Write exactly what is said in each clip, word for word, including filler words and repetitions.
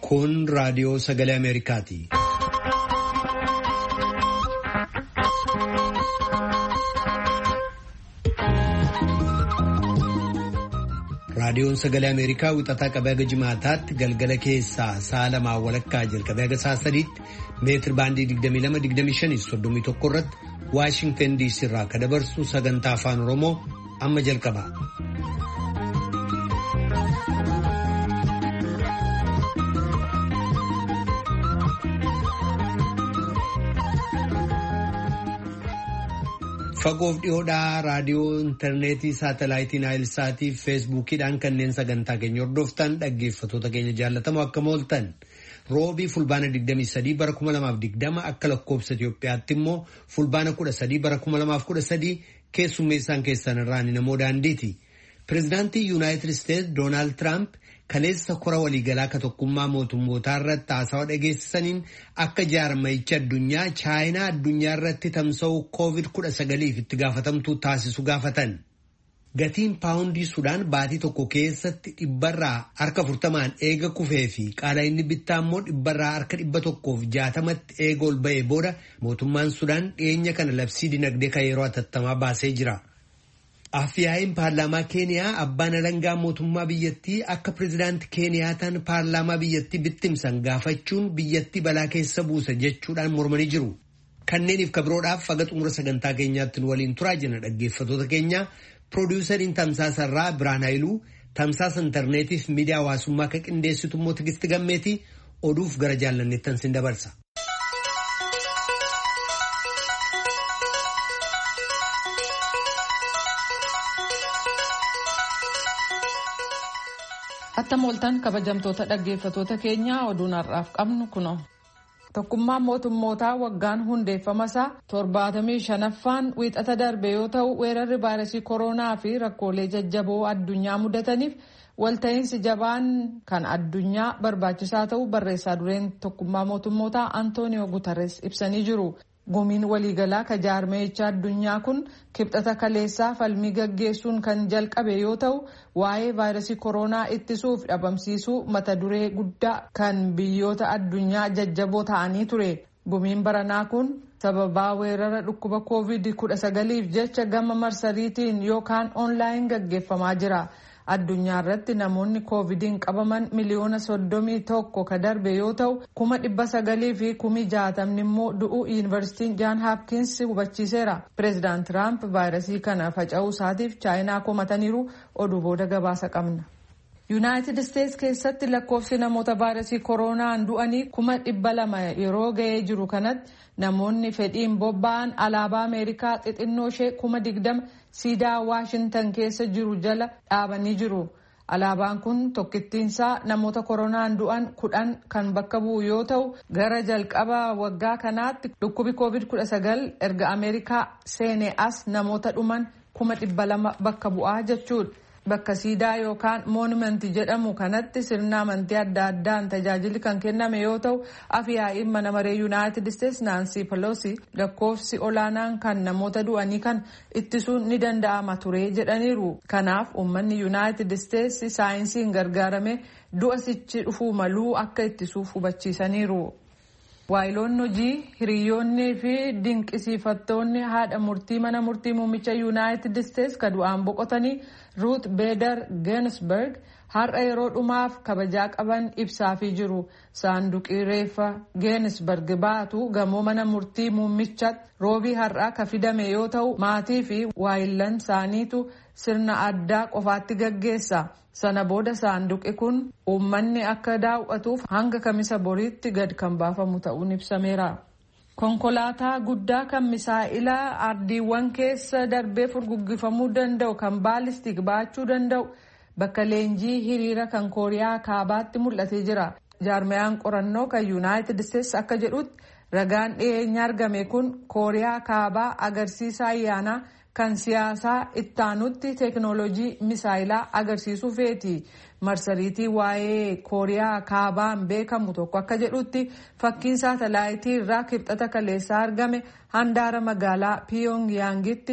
Kun raadiyoo sagalee Ameerikaati. Raadiyoon sagalee Ameerikaa wixataa qabee haga jimaataatti galgala keessaa sa'a lamaa walakkaa jalqabee haga sa'a sadiitti meetir baandii digdamii lama digdamii shanii soddomii tokko irratti Waashingtan D C irraa kan dabarsu sagantaa afaan Oromoo amma jalqaba. Fagoof dhiyoodhaa raadiyoo intarneetii saatalaayitii naayilsaatii fi feesbuukiidhaan kanneen sagantaa keenya hordoftan dhaggeeffatoota keenya jaallatamoo akkam ooltan roobii fulbaana digdamii sadii bara kuma lamaaf digdama akka lakkoobsa Itoophiyaatti immoo fulbaana kudha sadii bara kuma lamaaf kudha sadii keessummeessaan keessan irraan namoo daandiiti. Pireezidaantii Yuunaayitid Isteetsi Doonaald Tiraamp kaleessa kora waliigalaa ka tokkummaa mootummootaa irratti haasawaa dhageessisaniin akka jaarmayicha addunyaa chaayinaa addunyaa irratti tamsa'uu koovid kudha sagaliif itti gaafatamtuu taasisu gaafatan. Gatiin paawundii Sudaan baatii tokko keessatti dhibbarraa harka afurtamaan eega kufee fi qaala'inni bittaa immoo dhibbarraa harka dhibba tokkoof jaatamatti eega ol ba'ee booda mootummaan Sudaan dhiyeenya kana labsii dinagdee kan yeroo hatattamaa baasee jira. Afyaa'iin paarlaamaa Keeniyaa abbaan alangaa mootummaa biyyattii akka pireezidaantii Keeniyaataan paarlaamaa biyyattii bittimsan gaafachuun biyyattii balaa keessa buusa jechuudhaan mormanii jiru. Kanneeniif kabiroodhaaf haga xumura sagantaa keenyaatti nu waliin turaa jira dhaggeeffatoota keenya. Piroodyusariin Tamsaasa irraa Biraan Haayiluu, Tamsaasa intarneetiif miidiyaa hawaasummaa kan qindeessitu immoo Tigisti Gammeetii oduuf gara jaallanneettan sin dabarsa. Attam ooltan kabajamtoota dhaggeeffatoota keenyaa oduun har'aaf qabnu kuno. Tokkummaan mootummootaa waggaan hundeeffamasaa torbaatamii shanaffaan wiixata darbe yoo ta'u weerarri vaayirasii koronaa fi rakkoolee jajjaboo addunyaa mudataniif walta'iinsi jabaan kan addunyaa barbaachisaa ta'u barreessaa dureen tokkummaa mootummootaa Antooniyoo Guutarees ibsanii jiru. Gumiin waliigalaa ka jaarmayicha addunyaa kun kibxata kaleessaa falmii gaggeessuun kan jalqabe yoo ta'u waa'ee vaayirasii koronaa ittisuuf dhabamsiisuu mata duree guddaa kan biyyoota addunyaa jajjaboo ta'anii ture. Gumiin baranaa kun sababaa weerara dhukkuba koovid kudha sagaliif jecha gama marsariitiin yookaan oonlaayin gaggeeffamaa jira. Addunyaa irratti namoonni koovidiin qabaman miliyoona soddomii tokko ka darbe yoo ta'u kuma dhibba sagalii fi kumi jaatamni immoo du'uu yuunivarsiitiin Jaan Haapkins hubachiiseera. Pireezidaant Tiraamp vaayirasii kana faca'uu isaatiif chaayinaa komataniiru oduu booda gabaasa qabna. Yuunaayitid Isteetsi keessatti lakkoofsi namoota vaayirasii koronaan du'anii kuma dhibba lama yeroo ga'ee jiru kanatti namoonni fedhiin bobba'an alaabaa Ameerikaa xixinnoo ishee kuma digdama siidaa Waashintan keessa jiru jala dhaabanii jiru. Alaabaan kun tokkittiinsaa namoota koronaan du'an kudhan kan bakka bu'u yoo ta'u gara jalqaba waggaa kanaatti dhukkubi koovid kudha sagal erga Ameerikaa seenee as namoota dhuman kuma dhibba lama bakka bu'aa jechuudha. Bakka siidaa yookaan moonumenti jedhamu kanatti sirna amantii adda addaan tajaajilli kan kenname yoo ta'u afyaa'iin mana maree Yuunaayitid Isteetsi Naansii Peloosi lakkoofsi olaanaan kan namoota du'anii kan ittisuun ni danda'ama ture jedhaniiru. Kanaaf uummanni Yuunaayitid Isteetsi saayinsiin gargaarame du'a sichi dhufuu maluu akka ittisuuf hubachiisaniiru. Waayiloonni hojii hiriyoonnii fi dinqisiifattoonni haadha murtii mana murtii muummicha Yuunaayitid Isteetsi ka du'aan boqotanii Ruut Beeder Geensberg har'a yeroo dhumaaf kabajaa qaban ibsaafii jiru. Saanduqii reeffa Geensberg baatu gamoo mana murtii muummichaatti roobii har'aa ka fidame yoo ta'u maatii fi waayilan isaaniitu sirna addaa qofaatti gaggeessa. Sana booda saanduqi kun uummanni akka daawwatuuf hanga kamisa boriitti gad kan baafamu ta'uun ibsameera. Konkolaataa guddaa kan misaa'ilaa ardiiwwan keessa darbee furguggifamuu danda'u kan baalistik baachuu danda'u bakka leenjii hiriira kan Kooriyaa kaabaatti mul'atee jira. Jaarmayaan qorannoo kan Yuunaayitid Isteetsi akka jedhutti ragaan dhiyeenya argame kun Kooriyaa kaabaa agarsiisa ayyaanaa kan siyaasaa ittaanutti teeknooloojii misaayilaa agarsiisuu feeti. Marsariitii waa'ee Kooriyaa kaabaan beekamu tokko akka jedhutti fakkiin saatalaayitii irraa kibxata kaleessaa argame handaara magaalaa Piyongiyaangitti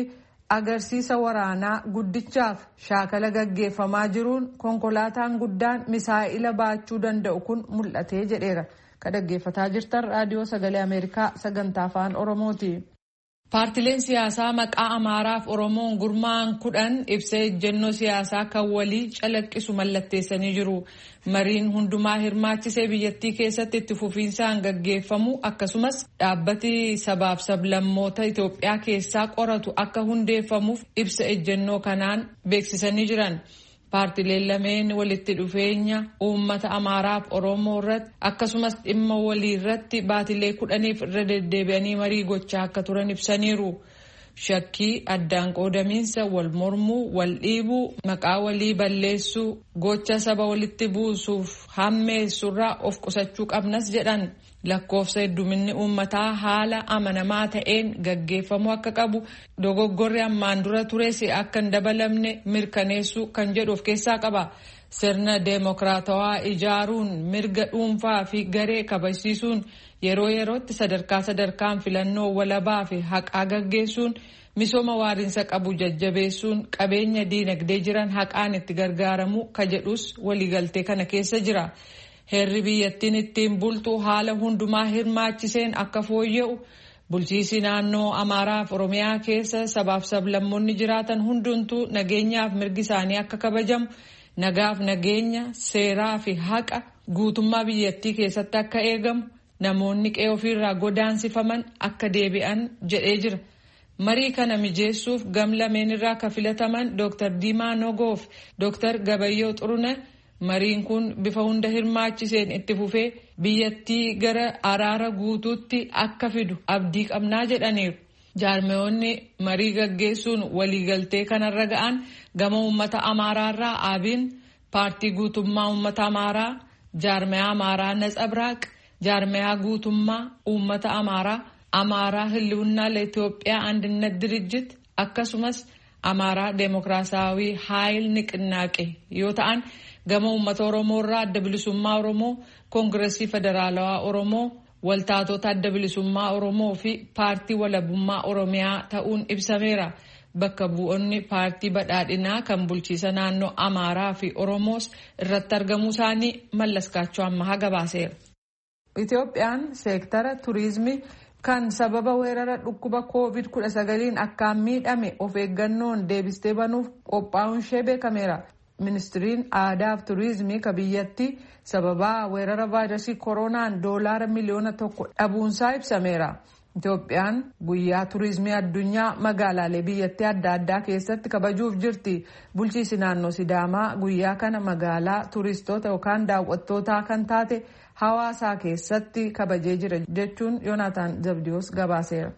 agarsiisa waraanaa guddichaaf shaakala gaggeeffamaa jiruun konkolaataan guddaan misaa'ila baachuu danda'u kun mul'atee jedheera. Ka dhaggeeffataa jirtan raadiyoo sagalee Ameerikaa sagantaa afaan Oromooti. Paartileen siyaasaa maqaa Amaaraaf Oromoon gurmaa'an kudhan ibsa ejjennoo siyaasaa kan walii calaqqisu mallatteessanii jiru. Mariin hundumaa hirmaachisee biyyattii keessatti itti fufiinsaan gaggeeffamu akkasumas dhaabbati sabaaf sablammoota Itoophiyaa keessaa qoratu akka hundeeffamuuf ibsa ejjennoo kanaan beeksisanii jiran. Paartileen lameen walitti dhufeenya uummata Amaaraaf Oromoo irratti akkasumas dhimma walii irratti baatilee kudhaniif irra deddeebi'anii marii gochaa akka turan ibsaniiru. Shakkii addaan qoodamiinsa wal mormuu wal dhiibuu maqaa walii balleessuu gocha saba walitti buusuuf hammeessurraa of qusachuu qabnas jedhan. Lakkoofsa hedduminni uummataa haala amanamaa ta'een gaggeeffamuu akka qabu dogoggorri ammaan dura tures akka hin dabalamne mirkaneessuu kan jedhu of keessaa qaba. Sirna deemokiraatawaa ijaaruun mirga dhuunfaa fi garee kabachiisuun yeroo yerootti sadarkaa sadarkaan filannoo walabaa fi haqaa gaggeessuun misooma waariinsa qabu jajjabeessuun qabeenya diinagdee jiran haqaan itti gargaaramuu ka jedhus waliigaltee kana keessa jira. Heerri biyyattiin ittiin bultu haala hundumaa hirmaachiseen akka fooyya'u bulchiisi naannoo Amaaraaf Oromiyaa keessa sabaaf sablammoonni jiraatan hundumtuu nageenyaaf mirgi isaanii akka kabajamu nagaaf nageenya seeraa fi haqa guutummaa biyyattii keessatti akka eegamu namoonni qe'ee ofiirraa godaansifaman akka deebi'an jedhee jira. Marii kana mijeessuuf gam lameen irraa ka filataman Dooktar Diimaa Nogoof Dooktar Gabayyoo Xurune mariin kun bifa hunda hirmaachiseen itti fufee biyyattii gara araara guutuutti akka fidu abdii qabnaa jedhaniiru. Jaarmeewonni marii gaggeessuun waliigaltee kanarra ga'an gama uummata Amaaraarraa Abiin, paartii guutummaa uummata Amaaraa, jaarmeyaa Amaaraa Natsabraaq, jaarmeyaa guutummaa uummata Amaaraa, Amaaraa Hiliwunnaa ለኢትዮጵያ አንድነት ድርጅት akkasumas Amaaraa Deemokiraasawii Haayil Niqinnaaqee yoo ta'an gama uummata Oromoo irraa adda bilisummaa Oromoo, Koongireesii Federaalawaa Oromoo, waltaatota adda bilisummaa Oromoo fi paartii walabummaa Oromiyaa ta'uun ibsameera. Bakka bu'oonni paartii badhaadhinaa kan bulchiisa naannoo Amaaraa fi Oromoos irratti argamuu isaanii Mallaskaachoo ammaa gabaaseera. Itoophiyaan seektara turizimii kan sababa weerara dhukkuba koovid kudha sagaliin akkaan miidhame of eeggannoon deebistee banuuf qophaa'uun ishee beekameera. Ministiriin aadaa fi turizimii ka biyyattii sababa weerara vaayirasii koronaan doolaara miliyoona tokko dhabuunsaa ibsameera. Itoophiyaan guyyaa turizimii addunyaa magaalaalee biyyattii adda addaa keessatti kabajuuf jirti. Bulchiisi naannoo Sidaamaa guyyaa kana magaalaa turistoota yookaan daawwattootaa kan taate Hawaasaa keessatti kabajee jira jechuun Yoonaataan Zabdiyoos gabaaseera.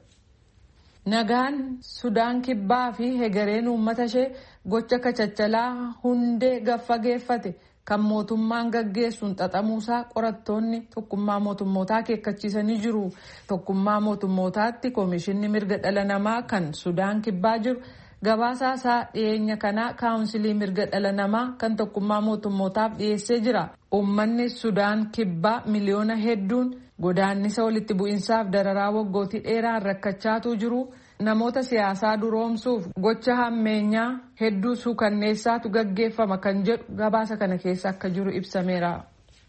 Nagaan Sudaan Kibbaa fi hegereen uummata ishee gocha kachachalaa hundee gaffageeffate kan mootummaan gaggeessuun xaxamuusaa qorattoonni tokkummaa mootummootaa akeekkachiisanii jiru. Tokkummaa mootummootaatti Koomishinni Mirga Dhala Namaa kan Sudaan Kibbaa jiru gabaasaa isaa dhiyeenya kanaa kaawunsilii mirga dhala namaa kan tokkummaa mootummootaaf dhiyeessee jira. Uummanni Sudaan Kibbaa miliyoona hedduun godaannisa walitti bu'insaaf dararaa waggootii dheeraan rakkachaatu jiru. Namoota siyaasaa duroomsuuf gocha hammeenyaa hedduu suukanneessaatu gaggeeffama kan jedhu gabaasa kana keessa akka jiru ibsameera.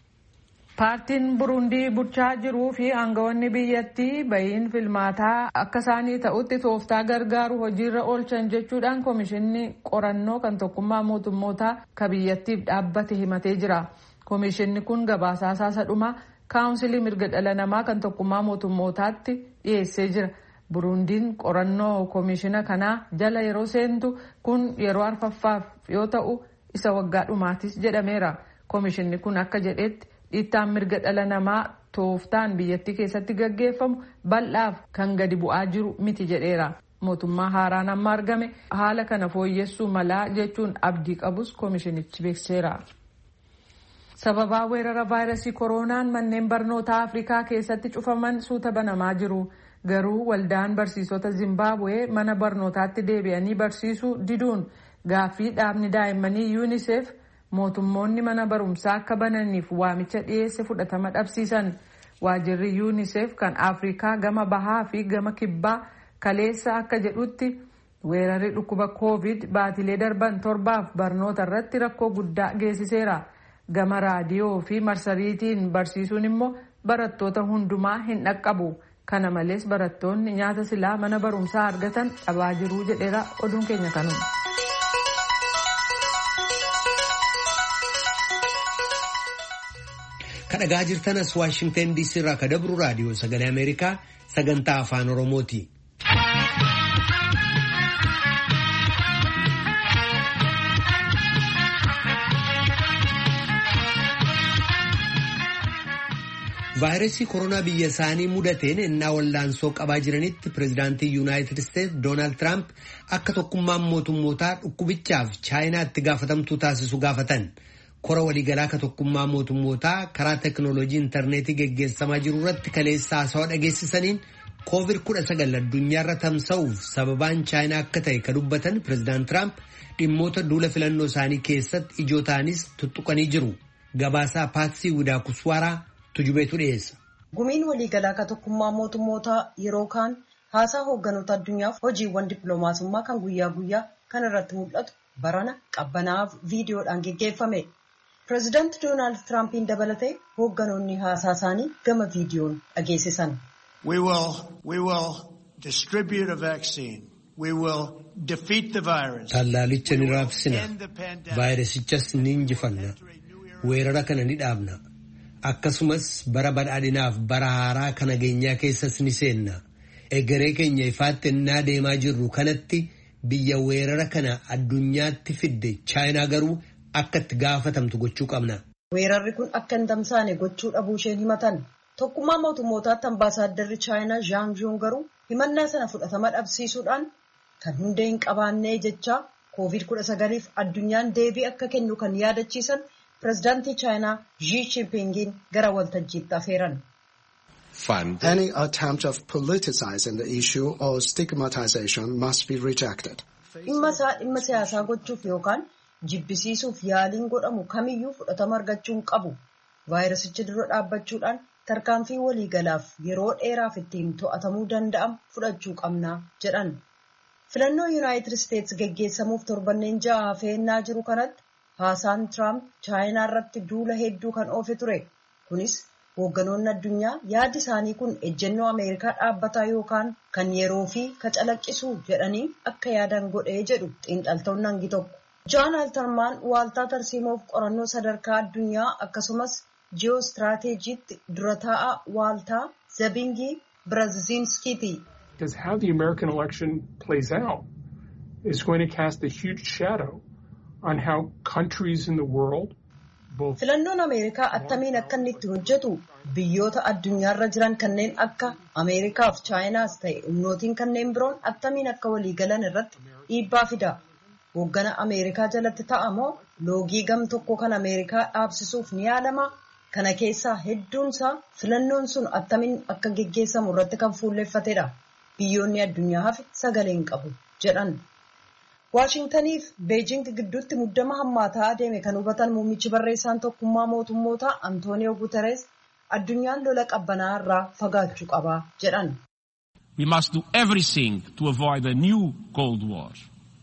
Paartiin Burundii bulchaa jiruu fi aangawoonni biyyattii bahiin filmaataa akka isaanii ta'utti tooftaa gargaaru hojiirra oolchan jechuudhaan Koomishinni qorannoo kan tokkummaa mootummootaa ka biyyattiif dhaabbate himatee jira. Koomishinni kun gabaasaa isaa dhumaa kaawunsilii mirga dhala namaa kan tokkummaa mootummootaatti dhiyeessee jira. Burundiin qorannoo koomishina kanaa jala yeroo seentu kun yeroo arfaffaaf yoo ta'u isa waggaa dhumaatis jedhameera. Koomishinni kun akka jedhetti dhiittaan mirga dhala namaa tooftaan biyyattii keessatti gaggeeffamu bal'aaf kan gadi bu'aa jiru miti jedheera. Mootummaa haaraan amma argame haala kana fooyyessuu malaa jechuun abdii qabus koomishinichi beekseera. Sababaa weerara vaayirasii koronaan manneen barnootaa Afrikaa keessatti cufaman suuta banamaa jiru. Garuu waldaan barsiisota Zimbabwee mana barnootaatti deebi'anii barsiisuu diduun gaaffii dhaabni daa'immanii UNICEF mootummoonni mana barumsaa akka bananiif waamicha dhiyeesse fudhatama dhabsiisan. Waajirri UNICEF kan Afrikaa gama bahaa fi gama kibbaa kaleessa akka jedhutti Weerarri dhukkuba koovid baatilee darban torbaaf barnoota irratti rakkoo guddaa geessiseera. Gama raadiyoo fi marsariitiin barsiisuun immoo barattoota hundumaa hin dhaqqabu. Kana malees barattoonni nyaata silaa mana barumsaa argatan dhabaa jiru jedheera oduun keenya kanuma. Kadhagaa jirtanas Waashingtan D C irraa kadabru raadiyoo sagalee Ameerikaa sagantaa afaan Oromooti. Vaayirasii koronaa biyya isaanii mudateen ennaa wallaansoo qabaa jiranitti pireezidaantii Yuunaayitid Isteetsi Doonaald Tiraamp akka tokkummaan mootummootaa dhukkubichaaf chaayinaatti gaafatamtuu taasisu gaafatan. Kora waliigalaa akka tokkummaa mootummootaa karaa teekinooloojii intarneetii geggeessamaa jiru irratti kaleessa haasawaa dhageessisaniin koovid kudha sagal addunyaarra tamsa'uuf sababaan chaayinaa akka ta'e ka dubbatan pireezidaant Tiraamp dhimmoota duula filannoo isaanii keessatti ijoo ta'anis tuttuqanii jiru. Gabaasaa Paatsii Widaakuswaaraa tujubeetu dhiyeessa. Gumiin waliigalaa akka tokkummaa mootummootaa yeroo kaan haasaa hoogganoota addunyaaf hojiiwwan dippiloomaasummaa kan guyyaa guyyaa kan irratti mul'atu barana qabbanaaf viidiyoodhaan geggeeffame. Pireezidaant Doonaald Tiraampiin dabalatee hoogganoonni haasaa isaanii gama viidiyoon dhageessisan. We will, we will distribute a vaccine. We will defeat the virus. Tallaalicha ni raabsina. Vaayirasichas ni injifanna. Weerara kana ni dhaabna. Akkasumas bara badhaadhinaaf bara haaraa kana geenyaa keessas ni seenna. Egeree keenya ifaatti ennaa deemaa jirru kanatti biyya weerara kana addunyaatti fidde chaayinaa garuu akka itti gaafatamtu gochuu qabna. Weerarri kun akka hin tamsaane gochuu dhabuu isheen himatan. Tokkummaa mootummootaatti ambaasaaddarri chaayinaa Zhang Zhong garuu himannaa sana fudhatama dhabsiisuudhaan kan hundee hin qabaannee jecha koovid kudha sagaliif addunyaan deebii akka kennu kan yaadachiisan pireezidaantii chaayinaa Xi Jinpingin gara waltajjiitti afeeran. Any attempt of politicizing the issue or stigmatization must be rejected. Dhimma isaa dhimma siyaasaa gochuuf yookaan jibbisiisuuf yaaliin godhamu kamiyyuu fudhatama argachuu hin qabu. Vaayirasicha dura dhaabbachuudhaan tarkaanfii waliigalaaf yeroo dheeraaf ittiin to'atamuu danda'amu fudhachuu qabna jedhan. Filannoo Yuunaayitid Isteetsi geggeessamuuf torbanneen ja'a hafeennaa jiru kanatti haasaan Tiraamp chaayinaa irratti duula hedduu kan oofe ture. Kunis hoogganoonni addunyaa yaadi isaanii kun ejjennoo Ameerikaa dhaabbataa yookaan kan yeroo fi kacalaqqisu jedhanii akka yaadan godhee jedhu xiinxaltoonni hangi tokko. Jaan Altarmaan waaltaa tarsiimoof qorannoo sadarkaa addunyaa akkasumas ji'oostiraateejiitti dura taa'aa waaltaa Zabingii Birazinskiiti. Because how the American election plays out is going to cast a huge shadow on how countries in the world both. Filannoon Ameerikaa attamiin akka inni itti hojjetu biyyoota addunyaarra jiran kanneen akka Ameerikaaf Chaayinaas ta'e humnootiin kanneen biroon attamiin akka waliigalan irratti dhiibbaa fida. Hooggana Ameerikaa jalatti ta'amoo loogii gam tokko kan Ameerikaa dhaabsisuuf ni yaalama. Kana keessaa hedduunsaa filannoon sun attamiin akka geggeessamu irratti kan fuulleeffatedha. Biyyoonni addunyaa hafe sagalee hin qabu jedhan. Waashingtaniif Beejing gidduutti muddama hammaataa adeeme kan hubatan muummichi barreessaan tokkummaa mootummootaa Antooniyoo Guteres addunyaan lola qabbanaa irraa fagaachuu qaba jedhan. We must do everything to avoid a new Cold War.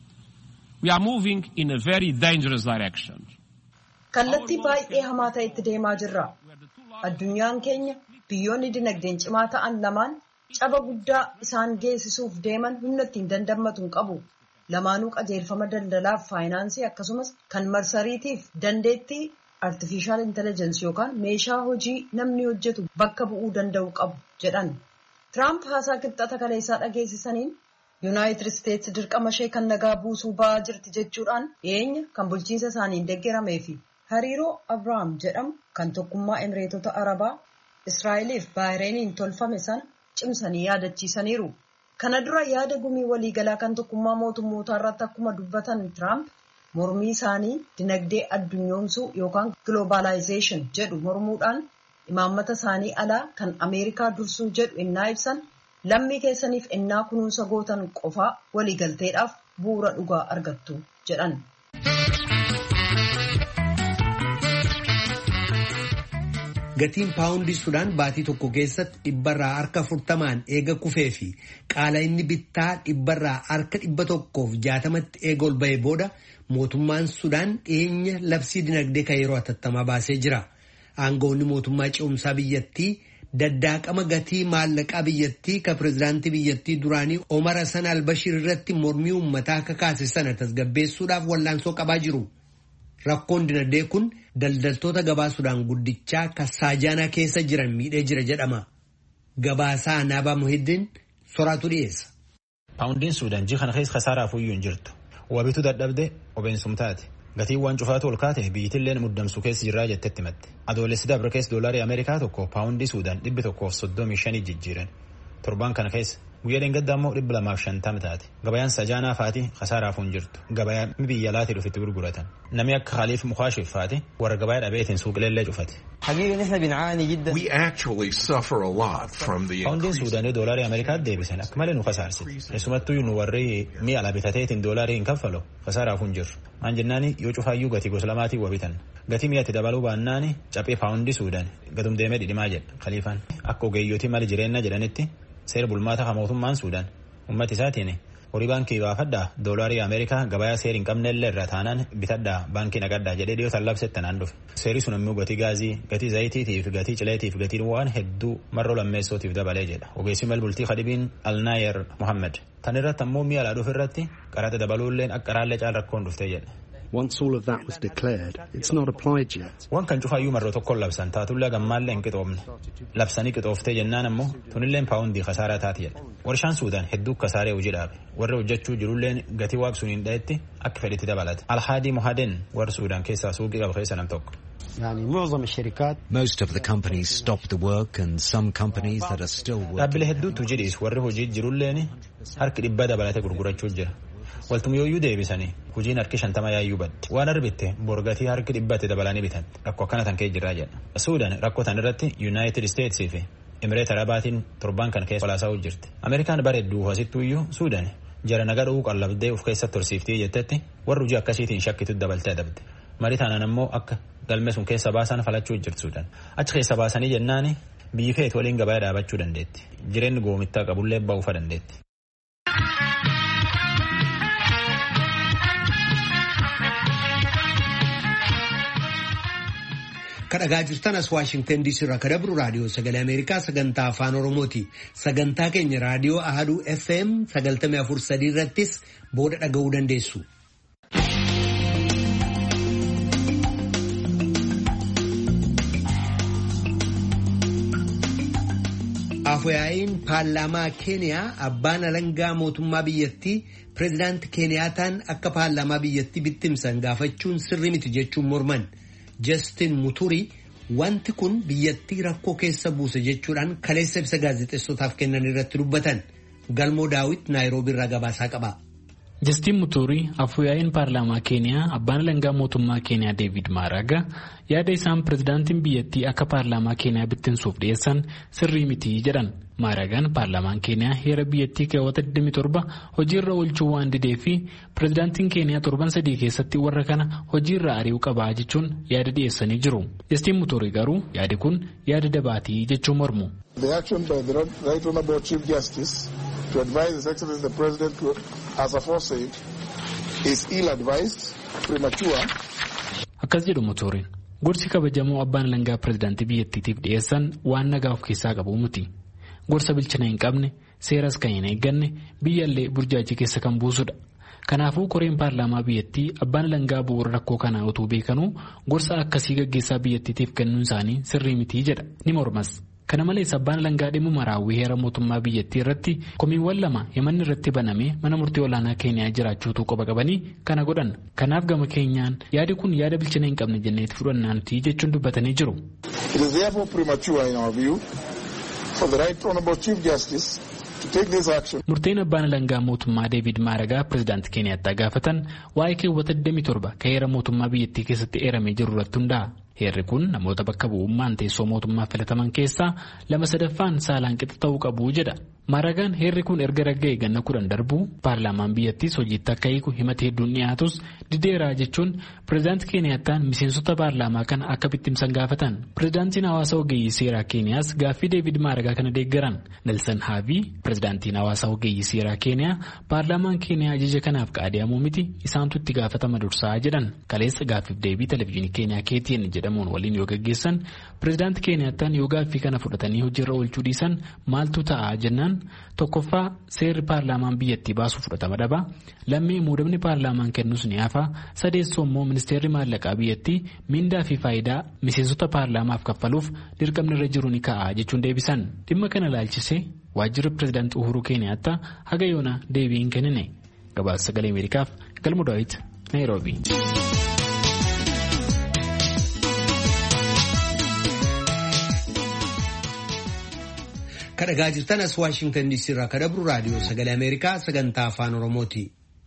We are moving in a very dangerous direction. Kallattii baay'ee hamaa ta'etti deemaa jirra. Addunyaan keenya biyyoonni dinagdeen cimaa ta'an lamaan caba guddaa isaan geessisuuf deeman humna ittiin dandammatu hin qabu. Lamaanuu qajeelfama daldalaaf faayinaansii akkasumas kan marsariitiif dandeettii artificial intelligence yookaan meeshaa hojii namni hojjetu bakka bu'uu danda'u qabu jedhan. Tiraamp haasaa qixxata kaleessaa dhageessisaniin Yuunaayitid Isteetsi dirqama ishee kan nagaa buusuu ba'aa jirti jechuudhaan dhiyeenya kan bulchiinsa isaaniin deeggaramee fi hariiroo Abrahaam jedhamu kan tokkummaa Emireetota Arabaa Israa'eliif Baahireeniin tolfame sana cimsanii yaadachiisaniiru. Kana dura yaada gumii waliigalaa kan tokkummaa mootummootaa irratti akkuma dubbatan Tiraamp mormii isaanii dinagdee addunyoomsuu yookaan globalization jedhu mormuudhaan imaammata isaanii alaa kan Ameerikaa dursuu jedhu innaa ibsan lammii keessaniif innaa kunuunsa gootan qofaa waliigalteedhaaf bu'uura dhugaa argattu jedhan. Gatiin paawundii Sudaan baatii tokko keessatti dhibbarraa harka afurtamaan eega kufee fi qaala inni bittaa dhibbarraa harka dhibba tokkoof jaatamatti eega ol ba'ee booda mootummaan Sudaan dhiyeenya labsii dinagdee kan yeroo hatattamaa baasee jira. Aangawoonni mootummaa ce'umsaa biyyattii daddaaqama gatii maallaqaa biyyattii ka pirezidaantii biyyattii duraanii Omar Hassan al-Bashir irratti mormii uummataa kakaase sana tasgabbeessuudhaaf wallaansoo qabaa jiru. Rakkoon dinagdee kun daldaltoota gabaa Sudaan guddichaa Kasaajaanaa keessa jiran miidhee jira jedhama. Gabaasaa Naabaa Muhiddin soraatu dhiyeessa. Paawundiin Sudaan ji'a kana keessa kasaaraa fuuyyuu hin jirtu. Wabitu dadhabde obeensumtaati. Gatiin waan cufaatu ol kaate biyyittilleen muddamsu keessa jirraa jettetti himatte. Adoolessi dabre keessa doolarii Ameerikaa tokko paawundii Sudaan dhibbi tokkoof soddomii shanii jijjiiran. Torbaan kana keessa guyyaa dheengaddaa immoo dhibba lamaaf shantama taate. Gabayaan Sajaanaa faati kasaaraaf hin jirtu. Gabayaan biyya alaatii dhufetti gurguratan. Namni akka Khaliif Mukaashif faati warra gabayaa dhabeetiin suuqileellee cufate. We actually suffer a lot from the paawundiin Suudaanii doolarii Ameerikaa deebisan akka malee nu kasaarsite. Keessumattuu nu warri mi'a ala bitateetiin doolarii hin kaffalu kasaaraaf hin jirru. Maan jennaani yoo cufaayyuu gatii gosa lamaatiin wabitan. Gatii mi'atti dabaluu baannaani caphee paawundii Suudaan gadum deemee dhidhimaa jedha Khaliifaan. Akka ogeeyyotii mali jireenya jedhanitti seera bulmaata kan mootummaan Suudaan ummati isaatiin horii baankii baafadhaa doolaarii Ameerikaa gabayaa seera hin qabnellee irraa taanaan bitadhaa baankii naqadhaa jedhee dhiyootaan labsette naan dhufe. Seerri sun immoo gatii gaazii, gatii zayitiitiif, gatii cileetiif, gatii waan hedduu marroo lammeessootiif dabalee jedha. Ogeessi malbultii Khadibiin Alnaayer Mohammed. Tan irratti ammoo mi'a alaa dhufu irratti qaraxa dabaluulleen akka raallee caal rakkoon dhuftee jedha. Once all of that was declared, it's not applied yet. Waan kan cufaayyuu marroo tokkoon labsan taatullee gammaallee hin qixoofne. Labsanii qixooftee jennaan ammoo tunilleen paawundii kasaaraa taati jedha. Warshaan Suudaan hedduu kasaaree hojii dhaabe. Warri hojjechuu jirulleen gatii waaqsuun hin dhahetti akka fedhitti dabalata. Alhaadii Mohaden warra Suudaan keessaa suuqii qabu keessa nam tokko. Most of the companies stopped the work and some companies that are still working. Dhaabbilee hedduutu jidhiis warri hojii jirulleen harki dhibba dabalate gurgurachuu jira. Waltumyooyyuu deebisanii hojiin harki shantama yaayyuu badde. Waan arbitte borgatii harki dhibbatti dabalanii bitan. Rakkoo akkana tan kee jirraa jedha. Suudaan rakkoo tan irratti United States fi Emireet Arabaatiin torbaan kan keessa walaasaa jirti. Ameerikaan bareedduu hoosittuuyyuu Suudaan jara nagaa dhuu qallabdee of keessatti horsiiftii jettetti warri hojii akkasiitiin shakkitu dabaltee adabde. Marii taanaan ammoo akka galme sun keessa baasan falachuu jirti Suudaan. Achi keessa baasanii jennaani biyyi feet waliin gabaa dhaabachuu dandeetti. Jireenyi goomittaa qabullee ba'uufa dandeetti. Kadhagaa jirtan as Waashingtan D C irraa kan dabru raadiyoo sagalee Ameerikaa sagantaa afaan Oromooti. Sagantaa keenya raadiyoo Ahaduu F M sagaltamii afur sadii irrattis booda dhaga'uu dandeessu. Afyaa'iin paarlaamaa Keeniyaa abbaan alangaa mootummaa biyyattii pireezidaantii Keeniyaataan akka paarlaamaa biyyattii bittimsan gaafachuun sirrii miti jechuun morman. Justin Muturi wanti kun biyyattii rakkoo keessa buuse jechuudhaan kaleessa ibsa gaazexeessotaaf kennan irratti dubbatan. Galmoo Daawit Naayiroobii irraa gabaasaa qaba. Justin Muturi afyaa'iin paarlaamaa Keeniyaa abbaan alangaa mootummaa Keeniyaa David Maraga yaada isaan pireezidaantiin biyyattii akka paarlaamaa Keeniyaa bittinsuuf dhiyeessan sirrii miti jedhan. Maragaan paarlaamaan Keeniyaa heera biyyattii keewwata digdamii torba hojiirra oolchuu waan didee fi pireezidaantiin Keeniyaa torban sadii keessatti warra kana hojiirra ari'uu qabaa jechuun yaada dhiyeessanii jiru. Justin Muturi garuu yaadi kun yaada dabaatii jechuun mormu. The action by the Right Honourable Chief Justice to advise His Excellency the President to, as aforesaid, is ill-advised, premature. Akkas jedhu Muturiin gorsi kabajamoo abbaan alangaa pireezidaantii biyyattiitiif dhiyeessan waan nagaa of keessaa qabu miti. Gorsa bilchina hin qabne seeras kan hin eegganne biyyallee burjaajii keessa kan buusudha. Kanaafuu koreen paarlaamaa biyyattii abbaan alangaa bu'uura rakkoo kanaa utuu beekanuu gorsa akkasii gaggeessaa biyyattiitiif kennuun isaanii sirrii miti jedha ni mormas. Kana malees abbaan alangaa dhimma raawwii heera mootummaa biyyattii irratti komiiwwan lama himanni irratti banamee mana murtii olaanaa Keeniyaa jiraachuutu qoba qabanii kana godhan. Kanaaf gama keenyaan yaadi kun yaada bilchina hin qabne jenneeti fudhannaanti jechuun dubbatanii jiru. It is therefore premature in our view for the Right Honourable Chief Justice to take this action. Murteen abbaan alangaa mootummaa David Maragaa pireezidaantii Keeniyaatti gaafatan waa'ee keewwata digdamii torba kan heera mootummaa biyyattii keessatti eeramee jiru irratti hundaa'a. Heerri kun namoota bakka bu'ummaan teessoo mootummaa filataman keessaa lama sadaffaan saalaan qixa ta'uu qabu jedha. Maaragaan heerri kun erga ragga'e ganna kudhan darbuu paarlaamaan biyyattiis hojiitti akka hiiku himata hedduun dhiyaatus dideeraa jechuun pireezidaantii Keeniyaattaan miseensota paarlaamaa kana akka bittimsan gaafatan. Pireezidaantiin hawaasa ogeeyyii seeraa Keeniyaas gaaffii Deevid Maaragaa kana deeggaran. Nelson Haabii pireezidaantiin hawaasa ogeeyyii seeraa Keeniyaa paarlaamaan Keeniyaa ajaja kanaaf qaadiyamuu miti isaantu itti gaafatama dursaa jedhan. Kaleessa gaaffiif deebii televezyiinii Keeniyaa K T N jedhamuun waliin yoo gaggeessan pireezidaantii Keeniyaattaan yoo gaaffii kana fudhatanii hojiirra oolchuu dhiisan maaltu ta'a jennaan. Tokkoffaa seerri paarlaamaan biyyattii baasuu fudhatama dhaba. Lammii muudamni paarlaamaan kennus ni hafa. Sadeessoo immoo ministeerri maallaqaa biyyattii mindaa fi faayidaa miseensota paarlaamaaf kaffaluuf dirqamni irra jiru ni ka'a jechuun deebisan. Dhimma kana ilaalchisee waajjirri pireezidaantii Uhuru Keeniyaattaa haga yoona deebii hin kennine. Gabaasa sagalee Ameerikaaf Galmu Daawit Naayiroobii. Kadhagaa jirtan as Waashingtan D C irraa kadhabru raadiyoo sagalee Ameerikaa sagantaa afaan Oromooti.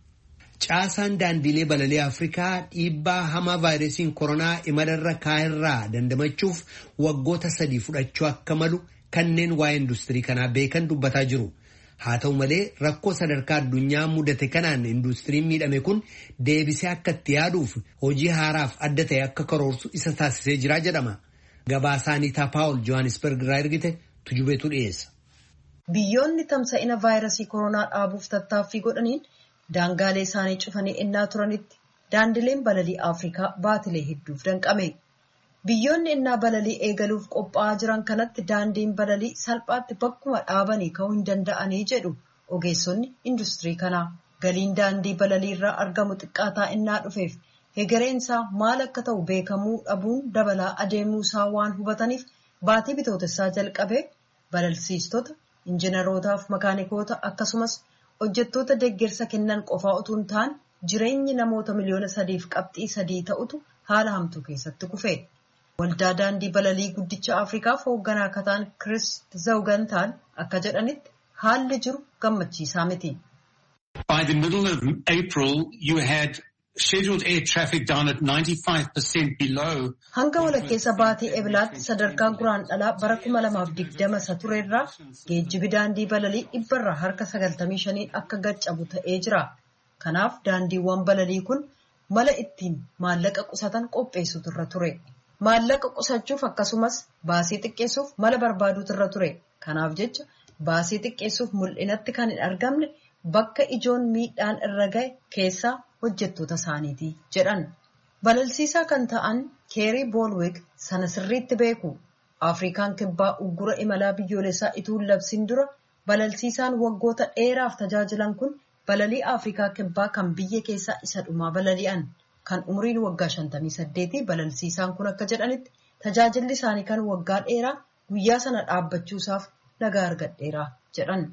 Caasaan daandiilee balalii Afrikaa dhiibbaa hamaa vaayirasiin koronaa imalarra kaa'irraa dandamachuuf waggoota sadii fudhachuu akka malu kanneen waa'ee industirii kanaa beekan dubbataa jiru. Haa ta'u malee rakkoo sadarkaa addunyaa mudate kanaan industiriin miidhame kun deebisee akka itti yaaduuf hojii haaraaf adda ta'e akka karoorsu isa taasisee jira jedhama. Gabaasaanii Paawul Johannesburg irraa ergite tujubeetu dhiyeessa. Biyyoonni tamsa'ina vaayirasii koronaa dhaabuuf tattaaffii godhaniin daangaalee isaanii cufanii ennaa turanitti daandileen balalii Afrikaa baatilee hedduuf danqame. Biyyoonni ennaa balalii eegaluuf qophaa'aa jiran kanatti daandiin balalii salphaatti bakkuma dhaabanii ka'uu hin danda'anii jedhu ogeessonni industirii kanaa. Galiin daandii balalii irraa argamu xiqqaataa ennaa dhufeef hegereensaa maal akka ta'u beekamuu dhabuun dabalaa adeemuusaa waan hubataniif baatii bitootessaa jalqabee balalsiistota, injiinarootaaf makaanikoota akkasumas hojjettoota deeggarsa kennan qofaa utuu hin taane jireenyi namoota miliyoona sadiif qabxii sadii ta'utu haala hamtuu keessatti kufe. Waldaa daandii balalii guddicha Afrikaaf hoogganaa akka ta'an Chris Zawgantaan akka jedhanitti haalli jiru gammachiisaa miti. By the middle of April, you had scheduled air traffic down at ninety-five percent below. Hanga walakkeessa baatii ebilaatti sadarkaa guraan dhalaa bara kuma lamaaf digdama isa turerraa geejjibi daandii balalii dhibbarraa harka sagaltamii shaniin akka gaccabu ta'ee jira. Kanaaf daandiiwwan balalii kun mala ittiin maallaqa qusatan qopheessutu irra ture. Maallaqa qusachuuf akkasumas baasii xiqqeessuuf mala barbaadutu irra ture. Kanaaf jecha baasii xiqqeessuuf mul'inatti kan hin argamne bakka ijoon miidhaan irra ga'e keessaa hojjettoota isaaniiti jedhan. Balalsiisaa kan ta'an Keerii Boolweg sana sirriitti beeku. Afrikaan kibbaa uggura imalaa biyyoolessaa ituun labsiin dura balalsiisaan waggoota dheeraaf tajaajilan kun balalii Afrikaa kibbaa kan biyya keessaa isa dhumaa balali'an. Kan umriin waggaa shantamii saddeetii balalsiisaan kun akka jedhanitti tajaajilli isaanii kan waggaa dheeraa guyyaa sana dhaabbachuusaaf nagaa argadheera jedhan.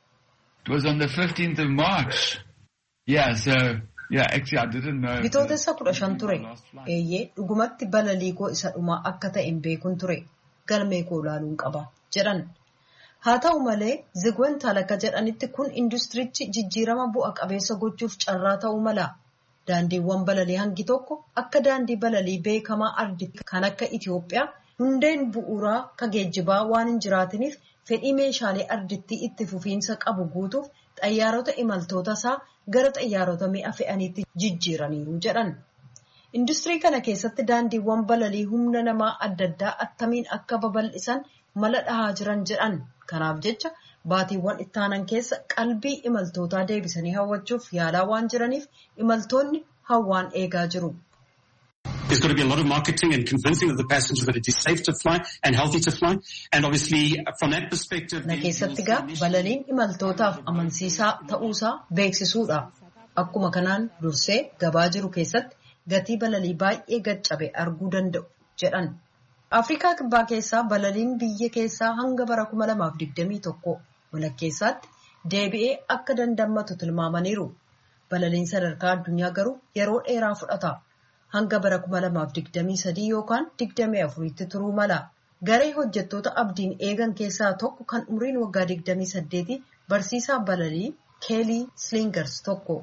It was on the fifteenth of March. Yeah, so yeah, actually I didn't know. Bitootessa kudha shan ture. Eeyyee dhugumatti balalii koo isa dhumaa akka ta'e hin beekun ture. Galmee koo ilaaluun qaba jedhan. Haa ta'u malee Zigwantaal akka jedhanitti kun industiriichi jijjiirama bu'a qabeessa gochuuf carraa ta'uu mala. Daandiiwwan balalii hangi tokko akka daandii balalii beekamaa arditti kan akka Itoophiyaa hundeen bu'uuraa ka geejjibaa waan hin jiraatiniif fedhii meeshaalee ardittii itti fufiinsa qabu guutuuf xayyaarota imaltoota isaa gara xayyaarota mi'a fe'aniitti jijjiiraniiru jedhan. Industirii kana keessatti daandiiwwan balalii humna namaa adda addaa attamiin akka babal'isan mala dhahaa jiran jedhan. Kanaaf jecha baatiiwwan ittaanan keessa qalbii imaltootaa deebisanii hawwachuuf yaalaa waan jiraniif imaltoonni hawwaan eegaa jiru. There's got to be a lot of marketing and convincing of the passengers that it is safe to fly and healthy to fly. And obviously from that perspective... Na keessatti gaa balaliin imaltootaaf amansiisaa ta'uusaa beeksisuudha. Akkuma kanaan dursee gabaa jiru keessatti gatii balalii baay'ee gaccabe arguu danda'u jedhan. Afrikaa kibbaa keessaa balaliin biyya keessaa hanga bara kuma lamaaf digdamii tokko walakkeessaatti deebi'ee akka dandammatu tilmaamaniiru. Balaliin sadarkaa addunyaa garuu yeroo dheeraa fudhata. Hanga bara kuma lamaaf digdamii sadii yookaan digdamii afuriitti turuu mala. Garee hojjettoota abdiin eegan keessaa tokko kan umriin waggaa digdamii saddeetii barsiisaa balalii Keelii Slingers tokko.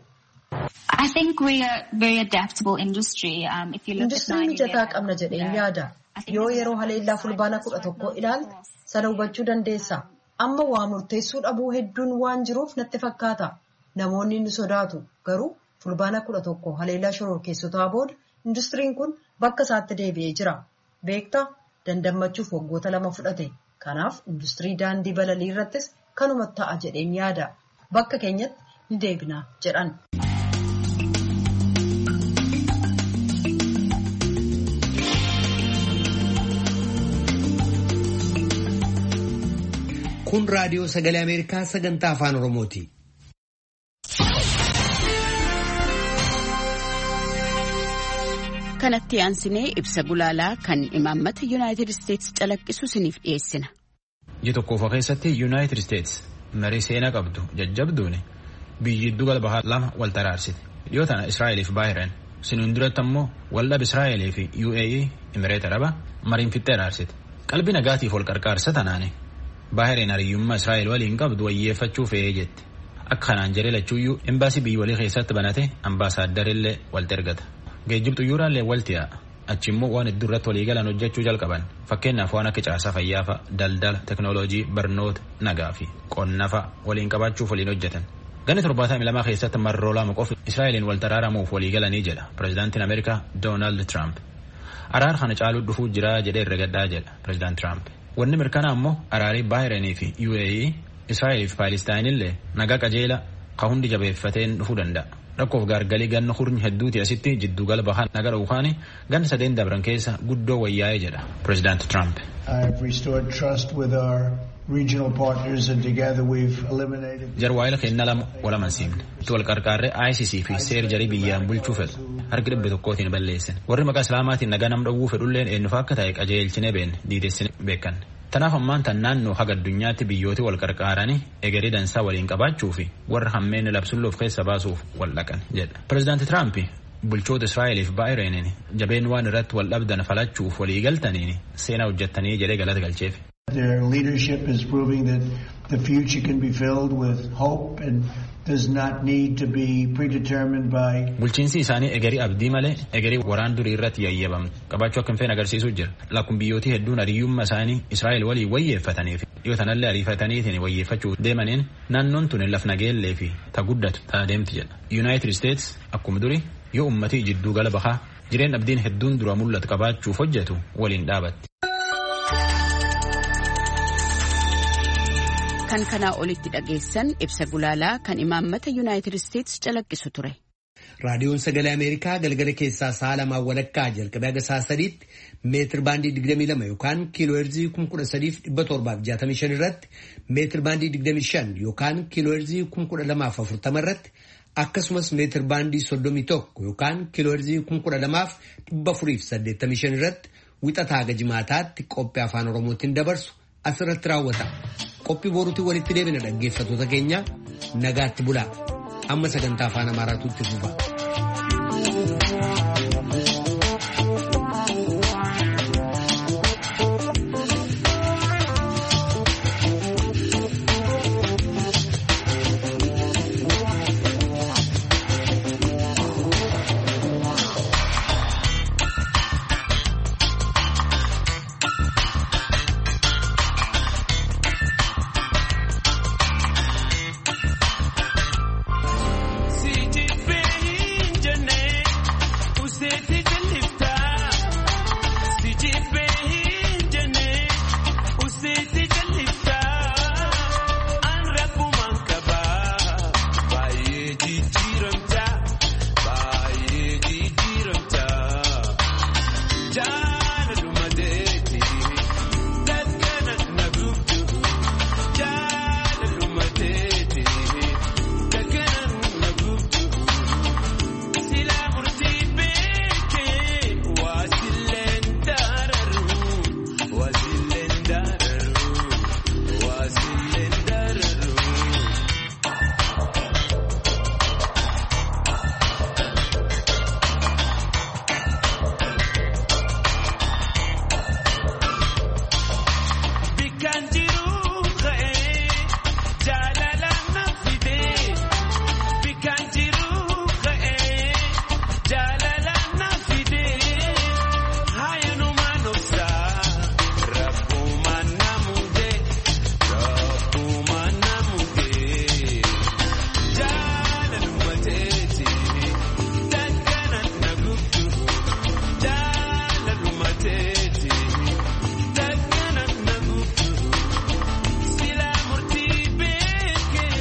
I think we are very adaptable industry. Um, if you look at Industirii mijataa qabna jedheen yaada. Yoo yeroo haleellaa fulbaana kudha tokko ilaalte sana hubachuu dandeessa. amma waa murteessuu dhabuu hedduun waan jiruuf natti fakkaata. Namoonni ni sodaatu garuu fulbaana kudha tokko haleellaa shororkeessotaa booda industiriin kun bakka isaatti deebi'ee jira. Beektaa dandammachuuf waggoota lama fudhate. Kanaaf industirii daandii balalii irrattis kanuma ta'a jedheen yaada. Bakka keenyatti ni deebina jedhan. Kun raadiyoo sagalee Ameerikaa sagantaa afaan Oromooti. Kanatti aansinee ibsa gulaalaa kan imaammata Yuunaayitid Isteetsi calaqqisu isiniif dhiyeessina. Ji tokkoofa keessatti Yuunaayitid Isteetsi marii seenaa qabdu jajjabduun biyyi giddu gala bahaa lama wal taraarsite. Dhiyoo tana Israa'eel fi Baahireen siniin duratti ammoo waldhab Israa'eel fi U A E Imireeta Araba mariin fixxee araarsite. Qalbii nagaatiif wal qarqaarsa tanaani Baahireen hariyyummaa Israa'eel waliin qabdu wayyeeffachuu fe'ee jetti. Akka kanaan jedhee lachuuyyuu embaasii biyya walii keessatti banate ambaasaadarrillee walitti ergata. Geejjib xuyyooraallee walti yaa'a. Achi immoo waan hedduu irratti walii galan hojjechuu jalqaban. Fakkeenyaaf waan akka caasaa fayyaafa, daldala, teknooloojii, barnoota, nagaa fi qonnafa waliin qabaachuuf waliin hojjetan. Ganni torbaatamii lamaa keessatti marroo lama qofa Israa'eliin wal taraaramuuf walii galanii jedha Pireezidaantiin Ameerikaa Doonaald Tiraamp. Araara kana caaluu dhufuu jira jedhee irra gaddaa jedha Pireezidaant Tiraamp. Wanni mirkanaa immoo araarii Baahireenii fi U A E Israa'eel fi Paalestaayinillee nagaa qajeela ka hundi jabeeffateen dhufuu danda'a. Rakkoof gaargalii ganna hurni hedduuti asitti jiddugala bahaan naga dhawukaani ganna sadeen dabran keessa guddoo wayyaa'ee jedha Pireezidaant Tiraamp. Jarwaayila kenna lama walamansiifne itti wal qarqaarree I C C fi seer jarii biyyaan bulchuu fedhu harki dhibbe tokkootiin balleessan warri maqaa islaamaatiin nagaa nam dhowwuu fedhulleen eenyufa akka ta'e qajeelchine beekne diidessine beekanne. Tanaaf ammaan tan naannoo haga addunyaatti biyyooti wal qarqaaranii egerii dansaa waliin qabaachuu fi warra hammeenni labsulloof keessa baasuuf wal dhaqan jedha. Pireezidaanti Tiraamp bulchoota Israa'eel fi Baahireen jabeen waan irratti wal dhabdan falachuuf walii galtaniin seenaa hojjettanii jedhee galata galcheef. Their leadership is proving that the future can be filled with hope and does not need to be predetermined by. Bulchiinsi isaanii egerii abdii malee egerii waraan durii irratti yayyabamtu qabaachuu akka hin feene agarsiisuu jira. Lakkuun biyyootii hedduun hariyyummaa isaanii Israa'eel waliin wayyeeffataniif dhiyoo tanallee ariifataniitiin wayyeeffachuu deemaniin naannoon tun laf nageellee fi ta guddatu ta'a deemti jedha. Yuunaayitid Isteetsi akkuma durii yoo ummatii jidduu gala bahaa jireen abdiin hedduun dura mul'atu qabaachuuf hojjetu waliin dhaabatti. Kan kanaa olitti dhageessan ibsa gulaalaa kan imaammata Yuunaayitid Isteetsi calaqqisu ture. Raadiyoon sagalee Ameerikaa galgala keessaa sa'a lamaa walakkaa jalqabee haga sa'a sadiitti meetir baandii digdamii lama yookaan kiiloo heerzii kuma kudha sadiif dhibba torbaaf jaatamii shan irratti meetir baandii digdamii shan yookaan kiiloo heerzii kuma kudha lamaaf afurtama irratti akkasumas meetir baandii soddomii tokko yookaan kiiloo heerzii kuma kudha lamaaf dhibba afuriif saddeettamii shan irratti wixataa haga jimaataatti qophii afaan Oromootiin dabarsu asirratti raawwata. Qophii boruutii walitti deebina dhaggeeffatoota keenya nagaatti bulaa. Amma sagantaa afaan Amaaraatu itti fufa.